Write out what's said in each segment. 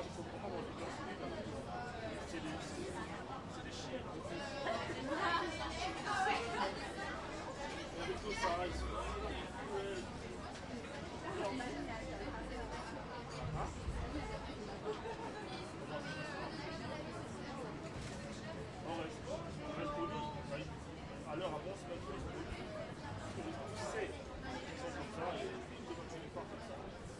Alors, il faut comprendre le cas, c'est des chiens. C'est tout ça, ici. On reste poli. À l'heure avant, c'est pas tout. Parce que les gens, tu sais, ils sont comme ça, et quand tu les pars comme ça.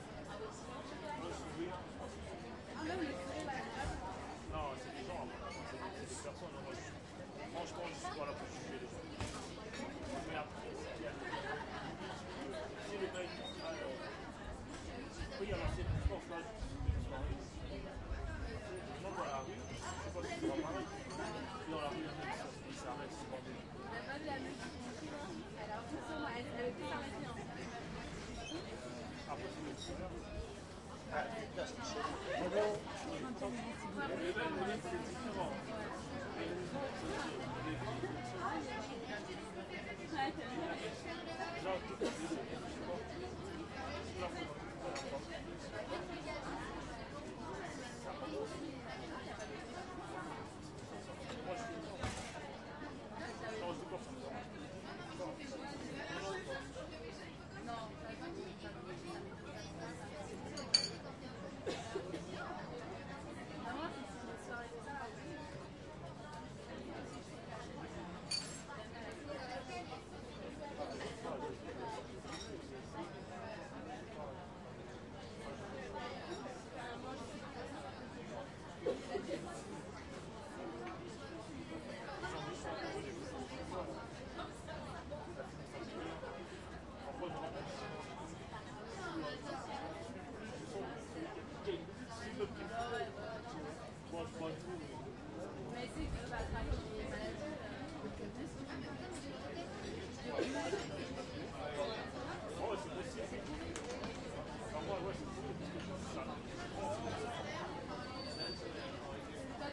Non, c'est des gens, c'est des personnes. Moi, franchement, je suis pas là pour juger les gens. Mais après, si le mec, oui, alors c'est une force là, non, dans la rue, je sais pas si tu vois pareil, dans la rue, il s'arrête souvent. On n'a pas vu la meuf qui continue, elle a l'impression, elle avait plus s'arrêter. Après, c'est le tireur. Mais c'est que bah, les maladies, oh, c'est possible. Parfois, ouais, c'est possible. toi,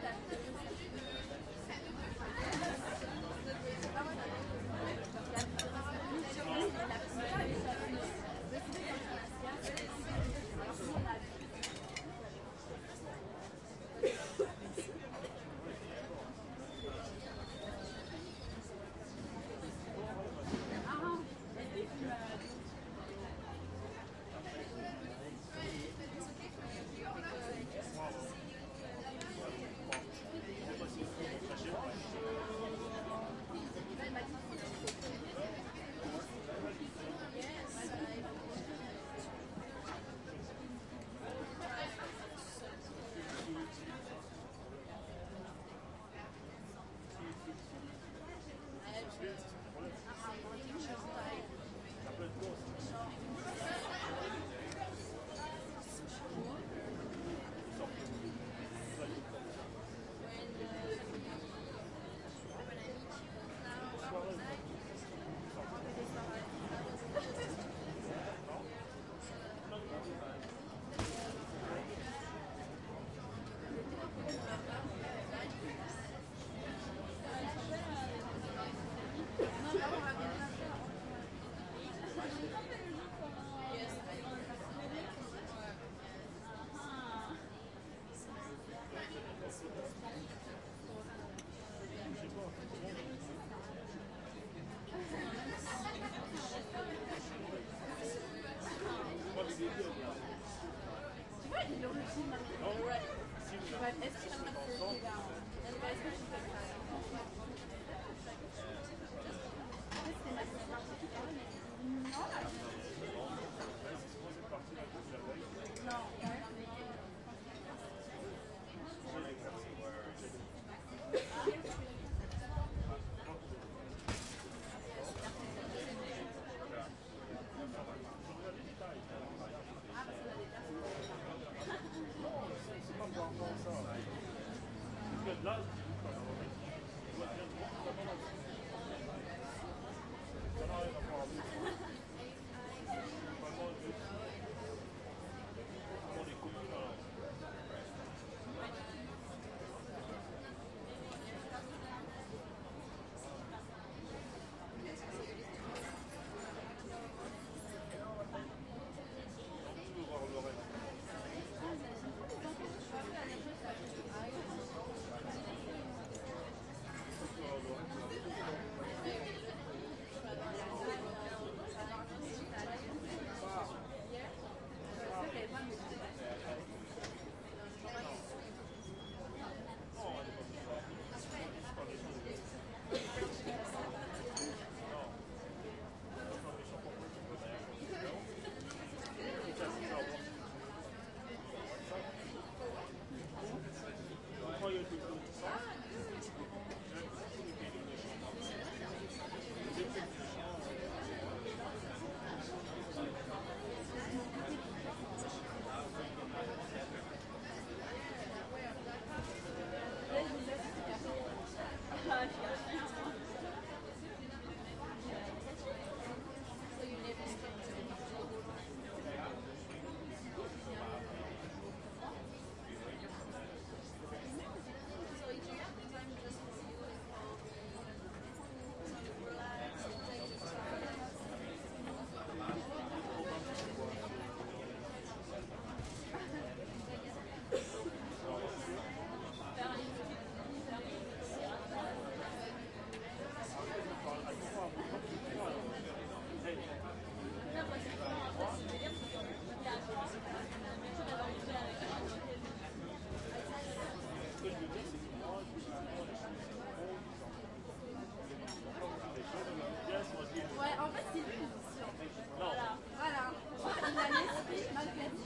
Malgré tout.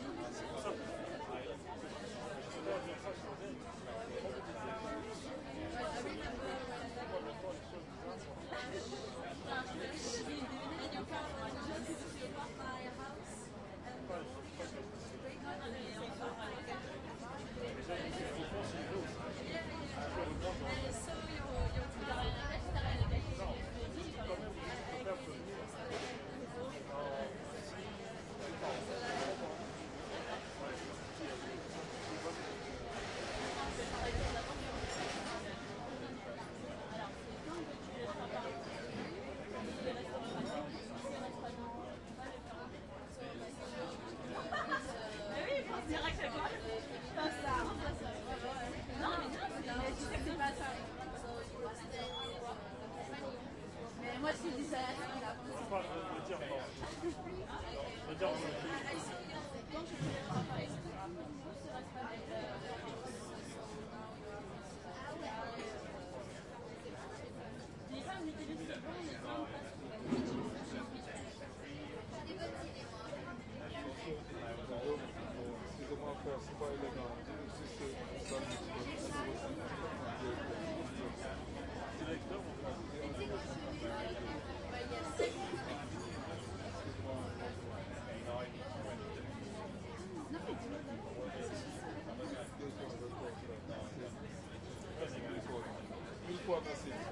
Mais moi, je dis ça. Pas le dire non. Le dire non. C'est pas élégant. Une fois, merci.